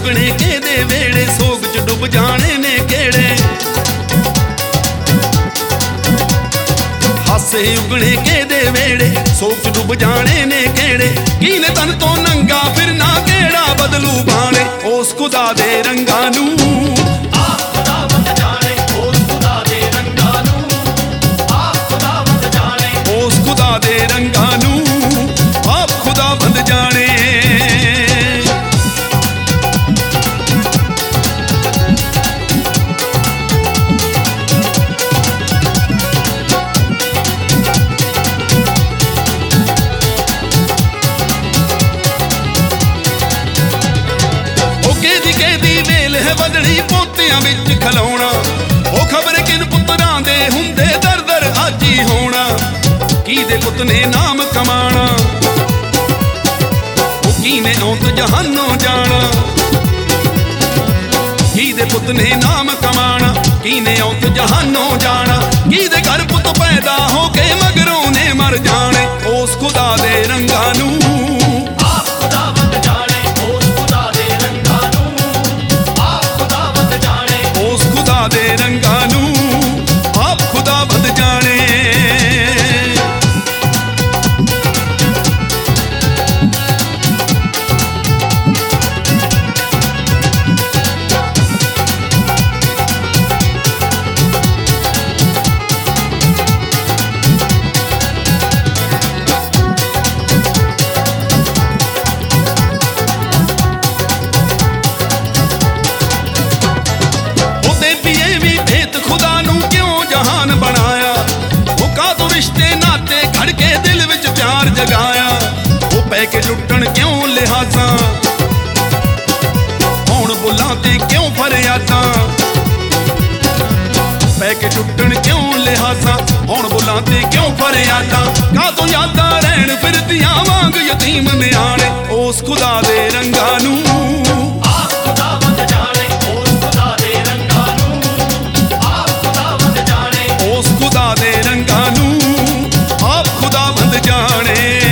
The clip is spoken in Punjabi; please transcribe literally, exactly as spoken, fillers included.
ਉਗਣੇ ਕਿਹਦੇ ਵੇੜੇ, ਸੋਗ ਚ ਡੁੱਬ ਜਾਣੇ ਨੇ ਕਿਹੜੇ। ਹਾਸੇ ਉਗਣੇ ਕਿਹਦੇ ਵੇੜੇ, ਸੋਗ ਚ ਡੁੱਬ ਜਾਣੇ ਨੇ ਕਿਹੜੇ। ਕੀਨੇ ਤਨ ਤੋਂ ਨੰਗਾ ਫਿਰਨਾ, ਕਿਹੜਾ ਬਦਲੂ ਬਾਣੇ ਉਸ ਖੁਦਾ ਦੇ ਰੰਗਾਂ ਨੂੰ। ਬਦਲੀ ਪੋਤਿਆਂ ਵਿੱਚ ਖਲਾਉਣਾ, ਉਹ ਖਬਰ ਕਿਨ ਪੁੱਤਰਾਂ ਦੇ ਹੁੰਦੇ ਦਰ ਦਰ ਅੱਜ ਹੀ ਹੋਣਾ। ਕਿਹਦੇ ਪੁੱਤ ਨੇ ਨਾਮ ਕਮਾਣਾ, ਉਹ ਕਿਹਨੇ ਔਤ ਜਹਾਨੋਂ ਜਾਣਾ। ਕਿਹਦੇ ਪੁੱਤ ਨੇ ਨਾਮ ਕਮਾਣਾ, ਕਿਹਨੇ ਔਤ ਜਹਾਨੋਂ ਜਾਣਾ। ਕਿਹਦੇ ਘਰ ਪੁੱਤ ਪੈਦਾ ਹੋ ਕੇ ਮਗਰੋਂ ਨੇ ਮਰ ਜਾਣੇ ਉਸ ਖੁਦਾ ਦੇ ਰੰਗਾਂ ਨੂੰ। ਦੇ ਰੰਗਾਂ ਨੂੰ ਆਪ ਖੁਦਾ ਬਦ ਜਾਣੇ। ਜਗਾਇਆ ਉਹ ਪੈ ਕੇ ਲੁੱਟਣ ਕਿਉਂ ਲਿਹਾਜ਼ਾਂ, ਹੁਣ ਬੁੱਲਾਂ ਤੇ ਕਿਉਂ ਫਰਿਆਦਾਂ। ਪੈ ਕੇ ਲੁੱਟਣ ਕਿਉਂ ਲਿਹਾਜ਼ਾਂ, ਹੁਣ ਬੁੱਲਾਂ ਤੇ ਕਿਉਂ ਫਰਿਆਦਾਂ। ਕਾਹਤੋਂ ਯਾਦਾਂ ਰਹਿਣ ਫਿਰਦੀਆਂ ਵਾਂਗ ਯਤੀਮ ਨਿਆਣੇ ਉਸ ਖੁਦਾ ਦੇ ਰੰਗਾਂ ਨੂੰ। ਉਸ ਖੁਦਾ ਦੇ ਰੰਗਾਂ ਨੂੰ ਆਪ ਖੁਦਾ ਬੰਦ ਜਾਣੇ।